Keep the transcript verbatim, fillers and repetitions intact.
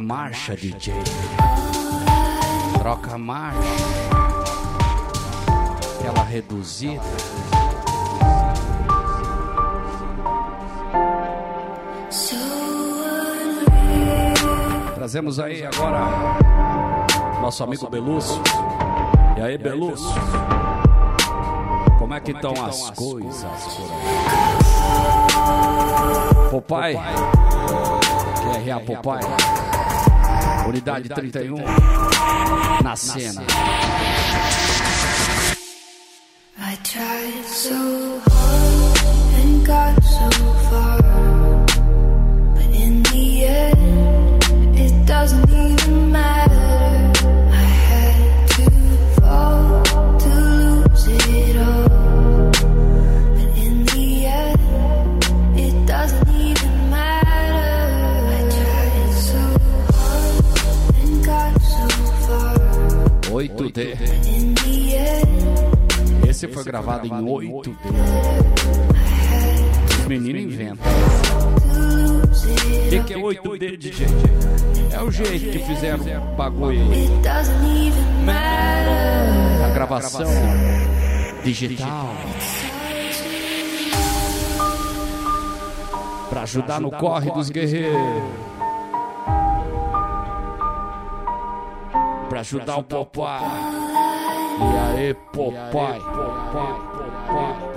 marcha, D J. Troca a marcha. Aquela reduzida. Trazemos aí agora nosso amigo Belúcio. E aí, Belúcio? Como é que estão as coisas por aí? Popai, Q R A Popai, Unidade trinta e um, na cena. I tried so hard and got so far, but in the end, it doesn't even matter. I had to fall to lose it all, but in the end, it doesn't even matter. I tried so hard and got so far, oito D. but in the end, Esse foi gravado em oito D. Os meninos inventam. O que, que é oito D, D J? É o jeito que fizeram o bagulho aí. A gravação digital. Pra ajudar no corre dos guerreiros. Pra ajudar o Popai. E aí, Popai, Popai, Popai.